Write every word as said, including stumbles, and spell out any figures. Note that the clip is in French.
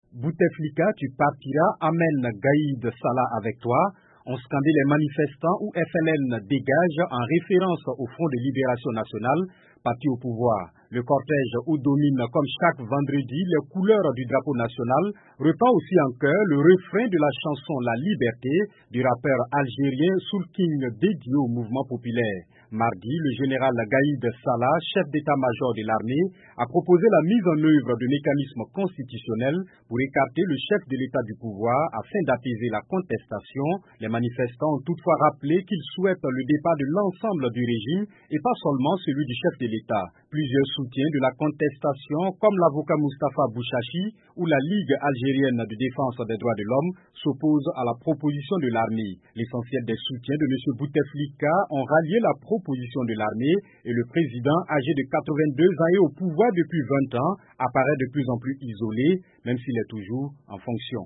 Bouteflika, tu partiras, amène Gaïd Salah avec toi. On scandait les manifestants où F L N dégage en référence au Front de Libération Nationale, parti au pouvoir. Le cortège où domine comme chaque vendredi les couleurs du drapeau national reprend aussi en chœur le refrain de la chanson La Liberté du rappeur algérien Soul King dédié au mouvement populaire. Mardi, le général Gaïd Salah, chef d'état-major de l'armée, a proposé la mise en œuvre de mécanismes constitutionnels pour écarter le chef de l'État du pouvoir afin d'apaiser la contestation. Les manifestants ont toutefois rappelé qu'ils souhaitent le départ de l'ensemble du régime et pas seulement celui du chef de l'État. Plusieurs soutiens de la contestation, comme l'avocat Moustapha Bouchachi ou la Ligue algérienne de défense des droits de l'homme, s'opposent à la proposition de l'armée. L'essentiel des soutiens de M. Bouteflika ont rallié la proposition de l'armée et le président, âgé de quatre-vingt-deux ans et au pouvoir depuis vingt ans, apparaît de plus en plus isolé, même s'il est toujours en fonction.